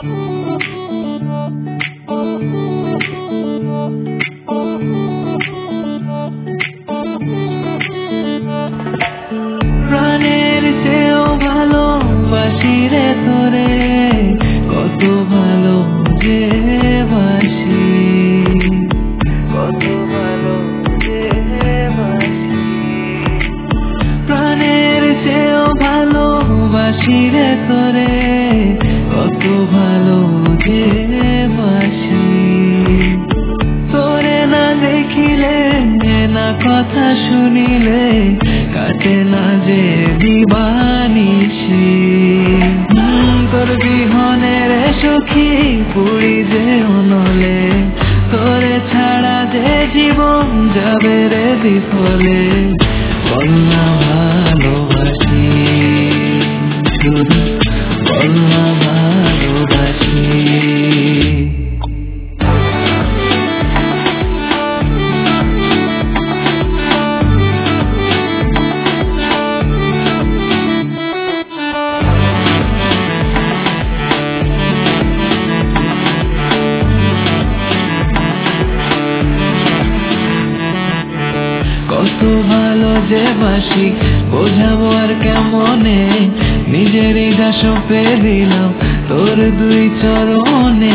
প্রাণের চেয়েও ভালোবাসি রে তোরে, কত ভালো যে বাসি, কত ভালো যে বাসি। প্রাণের চেয়েও ভালোবাসি রে তোরে, কত ভালো যে বাসি। তোরে না দেখিলে না কথা শুনিলে কাটে না যে দিবানিশি। তোর বিহনে রে সখী পুরি যে অনলে, তোরে ছাড়া যে জীবন যাবে রে বিফলে। বল না ভালোবাসি, শুধু বল না ভালোবাসি। কত ভালো যে বাসি বোঝাবো আর কেমনে, নিজেরই গা সঁপে দিলাম তোর দুই চরণে।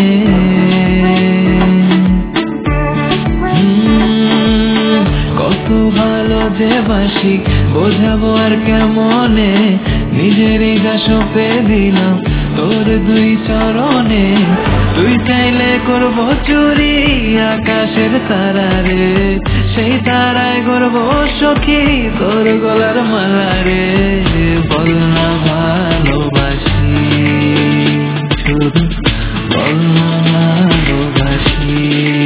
কত ভালো যে বাসি বোঝাবো আর কেমনে, নিজেরই গা সঁপে দিলাম তোর দুই চরণে। তুই চাইলে করবো চুরি আকাশের তারারে, সেই তারায় করবো সখী তোর গলার মালা রে। বল না ভালোবাসি, শুধু বল না ভালোবাসি।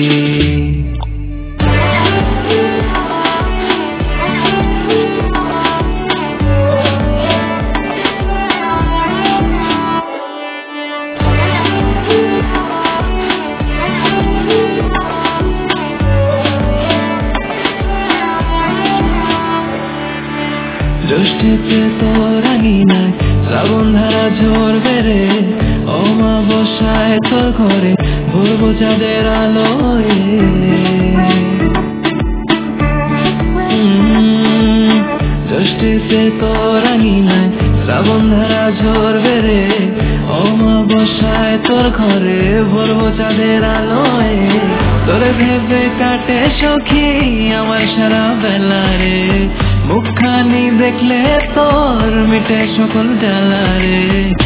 জ্যৈষ্ঠেতে তোর আঙিনায় শ্রাবণ ধারা ঝরবে রে, অমাবস্যায় তোর ঘরে ভরবো চাঁদের আলোয়। জ্যৈষ্ঠেতে তোর আঙিনায় শ্রাবণ ধারা ঝরবে রে, অমাবস্যায় তোর ঘরে ভরবো চাঁদের আলোয়। তোর ভেবে কাটে সখী আমার সারা বেলা রে, মুখখানি দেখলে তোর মিটে সকল জ্বালা রে।